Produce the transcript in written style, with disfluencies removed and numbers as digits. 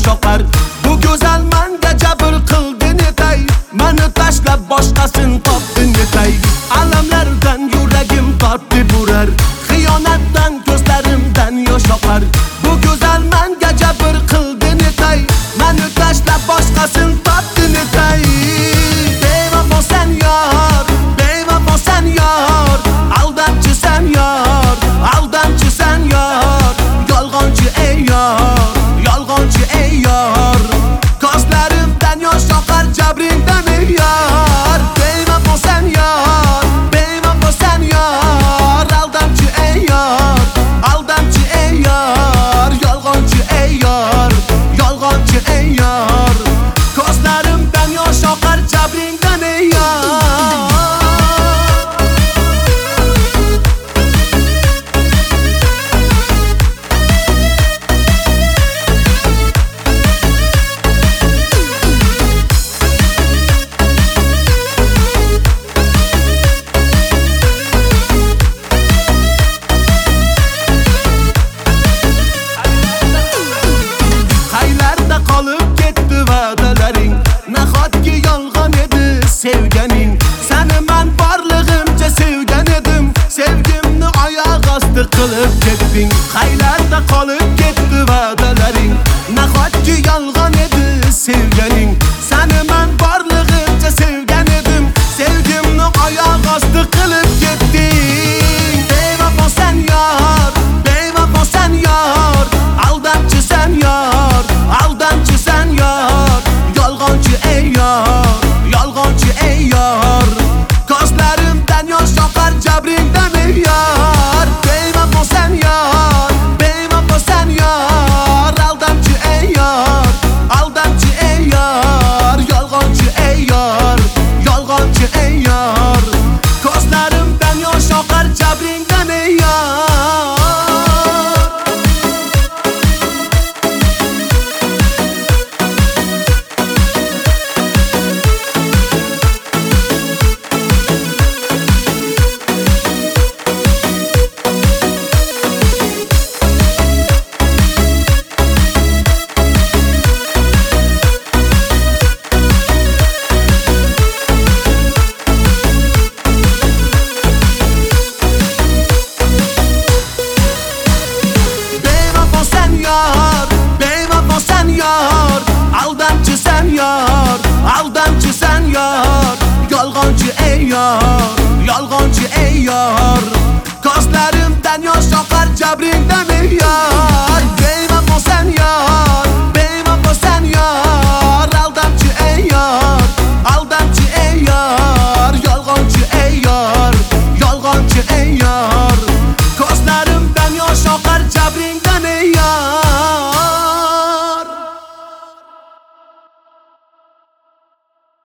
yosh oqar. Bu go'zal menga jabr qildi netay, meni tashlab boshqasini topdi netay. Alamlardan yuragim tortdi burar, xiyonatdan ko'zlarimdan yosh oqar. Bu go'zal menga jabr qildi netay, meni tashlab boshqasini topdi netay. Bevafo sen yor, bevafo sen yor, aldamchi sen yor, aldamchi sen yor, yolg'onchi ey yor, yolg'onchi ey yor. Ko'zlarimdan yosh oqar jabringdan ey yor. Bevafo sen yor, bevafo sen yor, aldamchi ey yor, aldamchi ey yor, yolg'onchi ey yor, yolg'onchi ey yor. Ko'zlarimdan yosh oqar jabringdan ey yor. Qaylarda qolib ketdi va'dalaring, nahotki yolg'on edi sevganing. Seni men borlig'imcha sevgan edim, sevgimni oyoq osti qilib ketding. Qaylarda qolib ketdi va'dalaring, nahotki yolg'on edi